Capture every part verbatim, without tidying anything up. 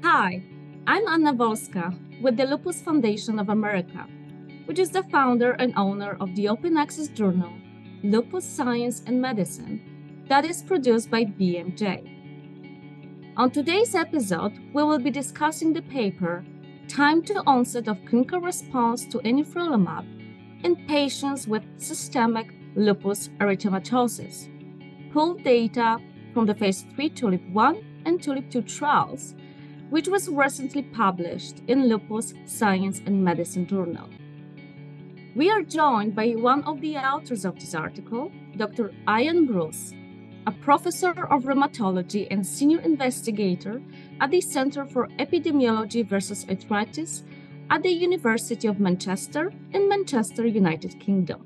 Hi, I'm Anna Volska with the Lupus Foundation of America, which is the founder and owner of the open access journal Lupus Science and Medicine that is produced by B M J. On today's episode, we will be discussing the paper Time to Onset of Clinical Response to Anifrolumab in Patients with Systemic Lupus Erythematosus, pooled data from the phase three TULIP one and TULIP two trials, which was recently published in Lupus Science and Medicine journal. We are joined by one of the authors of this article, Doctor Ian Bruce, a professor of rheumatology and senior investigator at the Center for Epidemiology versus Arthritis at the University of Manchester in Manchester, United Kingdom.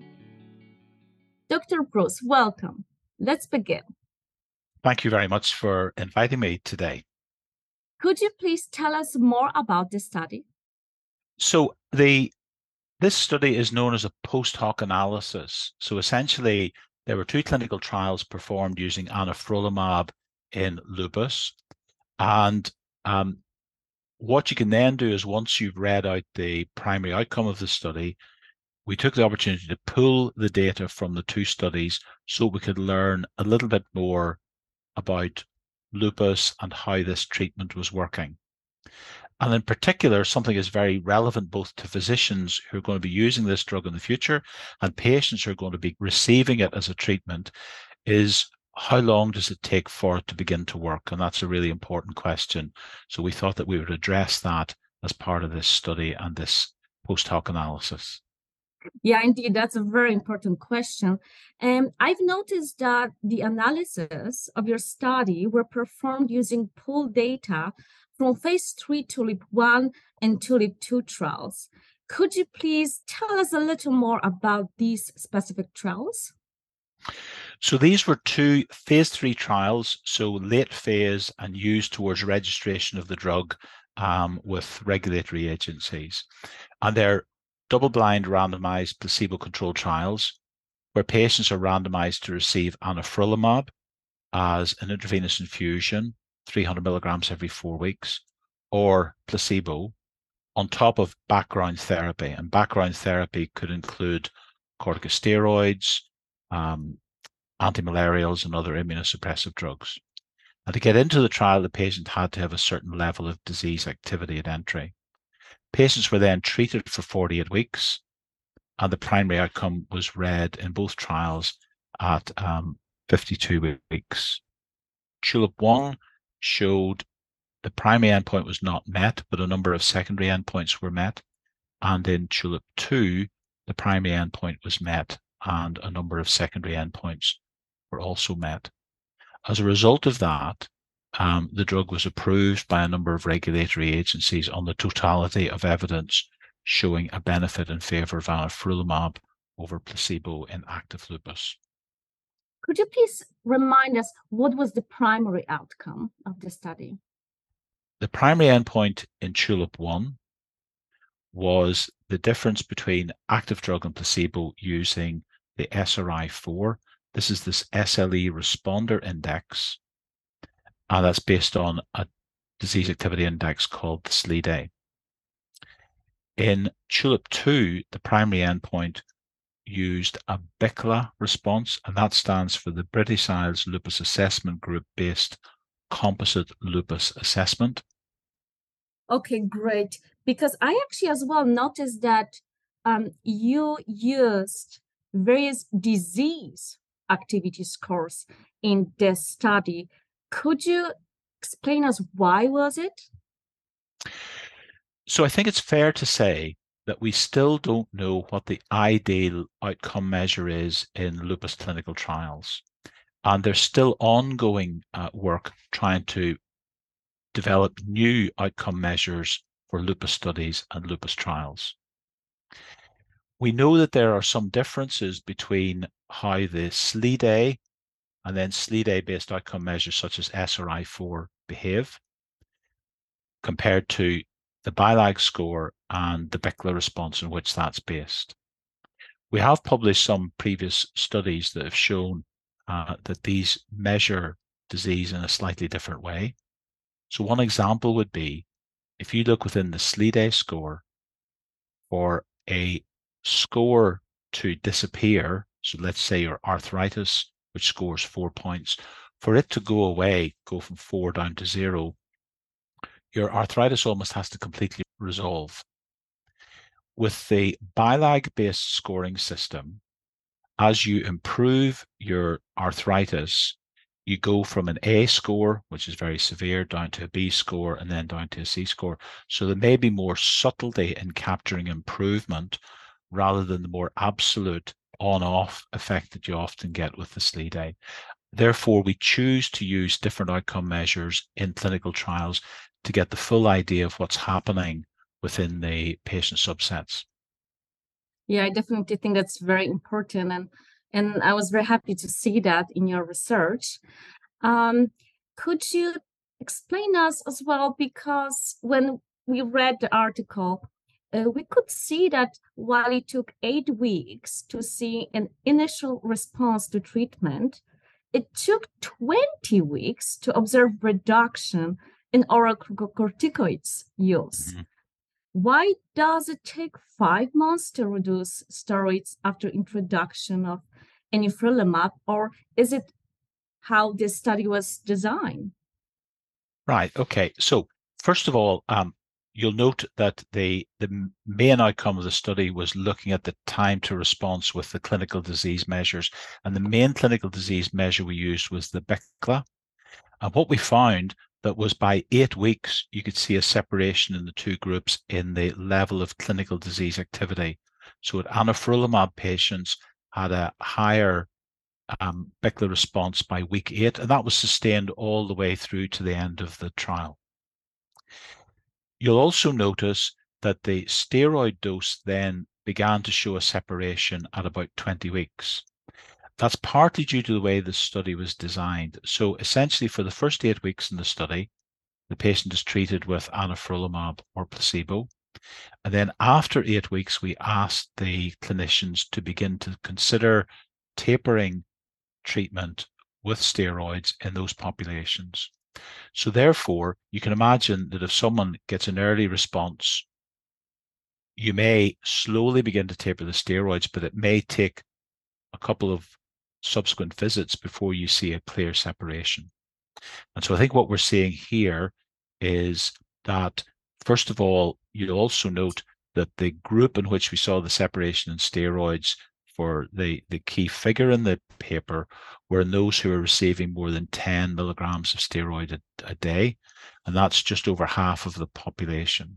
Doctor Bruce, welcome. Let's begin. Thank you very much for inviting me today. Could you please tell us more about this study? So the this study is known as a post hoc analysis. So essentially, there were two clinical trials performed using anifrolumab in lupus. And um, what you can then do is once you've read out the primary outcome of the study, we took the opportunity to pull the data from the two studies so we could learn a little bit more about lupus and how this treatment was working. And in particular, something is very relevant both to physicians who are going to be using this drug in the future and patients who are going to be receiving it as a treatment is how long does it take for it to begin to work? And that's a really important question. So we thought that we would address that as part of this study and this post hoc analysis. Yeah, indeed, that's a very important question. And I've noticed that the analysis of your study were performed using pooled data from phase three TULIP one and TULIP two trials. Could you please tell us a little more about these specific trials? So these were two phase three trials, so late phase and used towards registration of the drug um, with regulatory agencies. And they're double-blind randomized placebo-controlled trials where patients are randomized to receive anifrolumab as an intravenous infusion, three hundred milligrams every four weeks, or placebo on top of background therapy. And background therapy could include corticosteroids, um, antimalarials, and other immunosuppressive drugs. And to get into the trial, the patient had to have a certain level of disease activity at entry. Patients were then treated for forty-eight weeks, and the primary outcome was read in both trials at um, fifty-two weeks. TULIP one showed the primary endpoint was not met, but a number of secondary endpoints were met. And in TULIP two, the primary endpoint was met, and a number of secondary endpoints were also met. As a result of that, Um, the drug was approved by a number of regulatory agencies on the totality of evidence showing a benefit in favor of anifrolumab over placebo in active lupus. Could you please remind us what was the primary outcome of the study? The primary endpoint in TULIP one was the difference between active drug and placebo using the S R I four. This is this S L E responder index. And that's based on a disease activity index called the S L E D A. In TULIP two, the primary endpoint used a B I C L A response, and that stands for the British Isles Lupus Assessment Group-based Composite Lupus Assessment. Okay, great. Because I actually as well noticed that um, you used various disease activity scores in this study. Could you explain us why was it? So I think it's fair to say that we still don't know what the ideal outcome measure is in lupus clinical trials. And there's still ongoing uh, work trying to develop new outcome measures for lupus studies and lupus trials. We know that there are some differences between how the S L E D A and then S L E D A-based outcome measures such as S R I four behave compared to the B I L A G score and the B I C L A response in which that's based. We have published some previous studies that have shown uh, that these measure disease in a slightly different way. So one example would be if you look within the SLEDAI score, for a score to disappear, so let's say your arthritis, which scores four points, for it to go away, go from four down to zero, your arthritis almost has to completely resolve. With the BILAG-based scoring system, as you improve your arthritis, you go from an A score, which is very severe, down to a B score, and then down to a C score. So there may be more subtlety in capturing improvement rather than the more absolute on-off effect that you often get with the SLEDAI. Therefore, we choose to use different outcome measures in clinical trials to get the full idea of what's happening within the patient subsets. Yeah, I definitely think that's very important. And, and I was very happy to see that in your research. Um, could you explain us as well, because when we read the article, uh, we could see that while it took eight weeks to see an initial response to treatment, it took twenty weeks to observe reduction in oral corticoids use. Mm-hmm. Why does it take five months to reduce steroids after introduction of anifrolumab, or is it how this study was designed? Right. Okay. So first of all, um, you'll note that the the main outcome of the study was looking at the time to response with the clinical disease measures, and the main clinical disease measure we used was the B I C L A. And what we found that was by eight weeks, you could see a separation in the two groups in the level of clinical disease activity. So at anifrolumab patients had a higher um, B I C L A response by week eight, and that was sustained all the way through to the end of the trial. You'll also notice that the steroid dose then began to show a separation at about twenty weeks. That's partly due to the way the study was designed. So essentially, for the first eight weeks in the study, the patient is treated with anifrolumab or placebo. And then after eight weeks, we asked the clinicians to begin to consider tapering treatment with steroids in those populations. So therefore, you can imagine that if someone gets an early response, you may slowly begin to taper the steroids, but it may take a couple of subsequent visits before you see a clear separation. And so I think what we're seeing here is that, first of all, you'll also note that the group in which we saw the separation in steroids for the, the key figure in the paper were those who are receiving more than ten milligrams of steroid a, a day, and that's just over half of the population.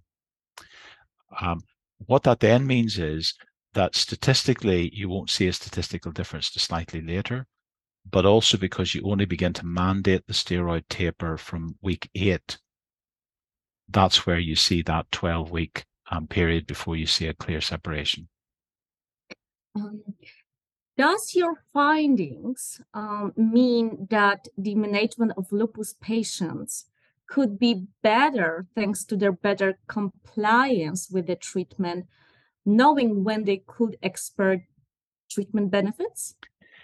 Um, what that then means is that statistically, you won't see a statistical difference to slightly later, but also because you only begin to mandate the steroid taper from week eight, that's where you see that twelve-week um, period before you see a clear separation. Um, does your findings um, mean that the management of lupus patients could be better thanks to their better compliance with the treatment, knowing when they could expect treatment benefits?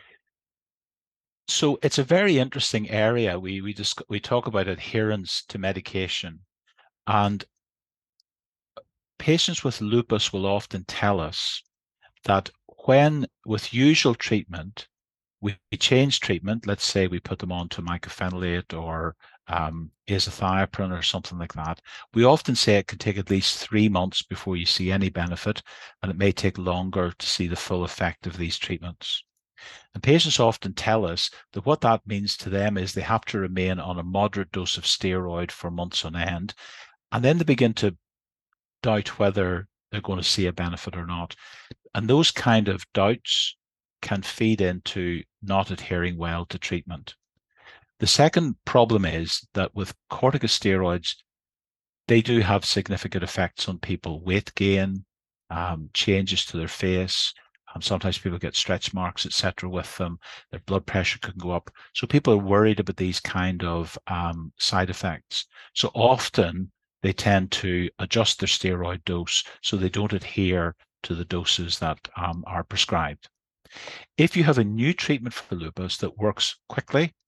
So it's a very interesting area. We we just we talk about adherence to medication, and patients with lupus will often tell us that when with usual treatment, we, we change treatment. Let's say we put them on to mycophenolate or um, azathioprine or something like that. We often say it can take at least three months before you see any benefit, and it may take longer to see the full effect of these treatments. And patients often tell us that what that means to them is they have to remain on a moderate dose of steroid for months on end, and then they begin to doubt whether they're going to see a benefit or not. And those kind of doubts can feed into not adhering well to treatment. The second problem is that with corticosteroids, they do have significant effects on people: weight gain, um, changes to their face. Um, sometimes people get stretch marks, et cetera, with them. Their blood pressure can go up. So people are worried about these kind of um, side effects. So often they tend to adjust their steroid dose so they don't adhere to the doses that um, are prescribed. If you have a new treatment for lupus that works quickly,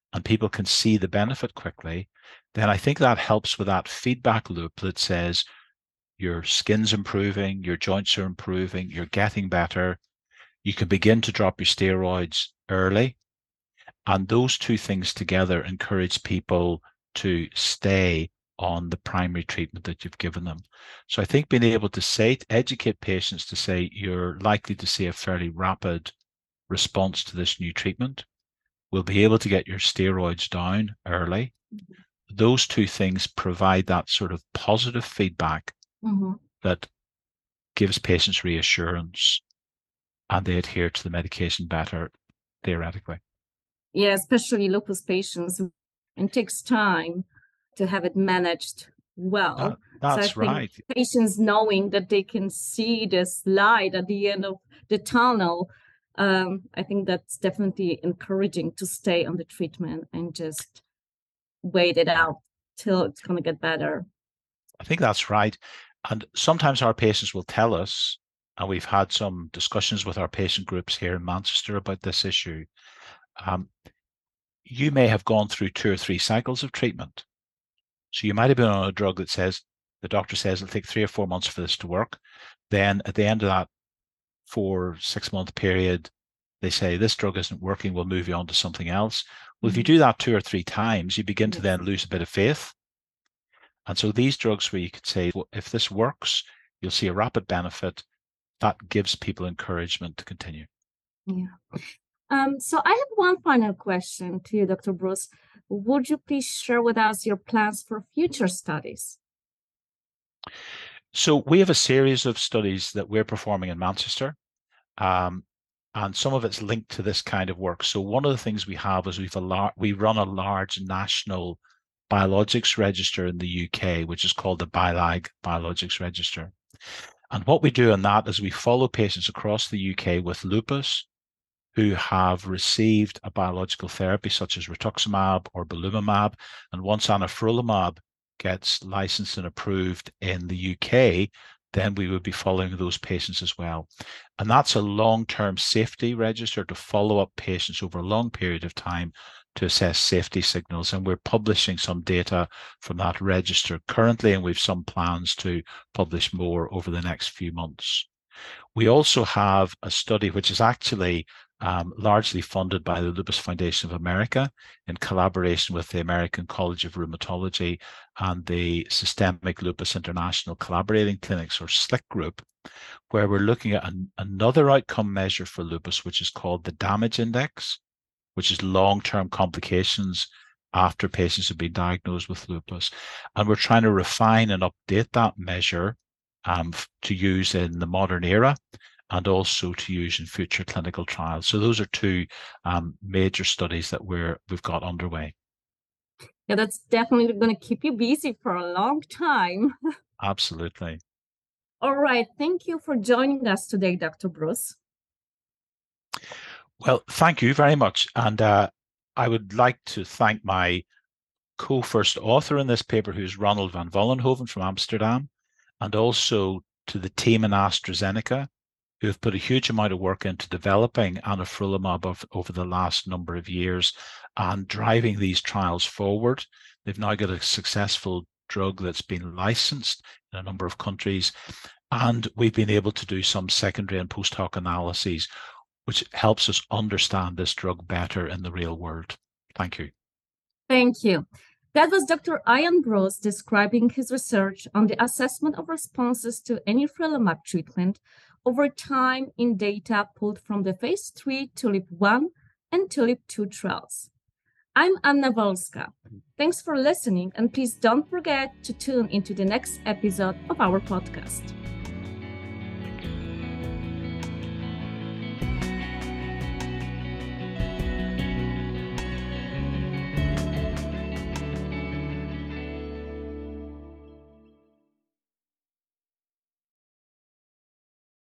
and people can see the benefit quickly, then I think that helps with that feedback loop that says your skin's improving, your joints are improving, you're getting better. You can begin to drop your steroids early. And those two things together encourage people to stay on the primary treatment that you've given them. So I think being able to say, educate patients to say you're likely to see a fairly rapid response to this new treatment. We'll be able to get your steroids down early. Mm-hmm. Those two things provide that sort of positive feedback mm-hmm. that gives patients reassurance, and they adhere to the medication better, theoretically. Yeah, especially lupus patients. It takes time to have it managed well. That, that's so I right. think patients knowing that they can see this light at the end of the tunnel, um, I think that's definitely encouraging to stay on the treatment and just wait it out till it's going to get better. I think that's right. And sometimes our patients will tell us, and we've had some discussions with our patient groups here in Manchester about this issue, um, you may have gone through two or three cycles of treatment. So you might have been on a drug that says, the doctor says it'll take three or four months for this to work. Then at the end of that four, six month period, they say, this drug isn't working, we'll move you on to something else. Well, mm-hmm. if you do that two or three times, you begin yes. to then lose a bit of faith. And so these drugs where you could say, well, if this works, you'll see a rapid benefit, that gives people encouragement to continue. Yeah. Um, so I have one final question to you, Doctor Bruce. Would you please share with us your plans for future studies? So we have a series of studies that we're performing in Manchester, um, and some of it's linked to this kind of work. So one of the things we have is we've a lar- we run a large national biologics register in the U K, which is called the BILAG Biologics Register. And what we do in that is we follow patients across the U K with lupus who have received a biological therapy such as rituximab or belimumab. And once anifrolumab gets licensed and approved in the U K, then we would be following those patients as well. And that's a long-term safety register to follow up patients over a long period of time to assess safety signals. And we're publishing some data from that register currently, and we've some plans to publish more over the next few months. We also have a study which is actually um, largely funded by the Lupus Foundation of America in collaboration with the American College of Rheumatology and the Systemic Lupus International Collaborating Clinics, or SLIC group, where we're looking at an, another outcome measure for lupus, which is called the damage index, which is long-term complications after patients have been diagnosed with lupus. And we're trying to refine and update that measure um, to use in the modern era and also to use in future clinical trials. So those are two um, major studies that we're, we've got underway. Yeah, that's definitely going to keep you busy for a long time. Absolutely. All right. Thank you for joining us today, Doctor Bruce. Well, thank you very much. And uh, I would like to thank my co-first author in this paper, who's Ronald van Vollenhoven from Amsterdam, and also to the team in AstraZeneca, who have put a huge amount of work into developing anifrolumab over the last number of years and driving these trials forward. They've now got a successful drug that's been licensed in a number of countries, and we've been able to do some secondary and post hoc analyses, which helps us understand this drug better in the real world. Thank you. Thank you. That was Doctor Ian Bruce describing his research on the assessment of responses to anifrolumab treatment over time in data pulled from the phase three TULIP one and TULIP two trials. I'm Anna Wolska. Thanks for listening, and please don't forget to tune into the next episode of our podcast.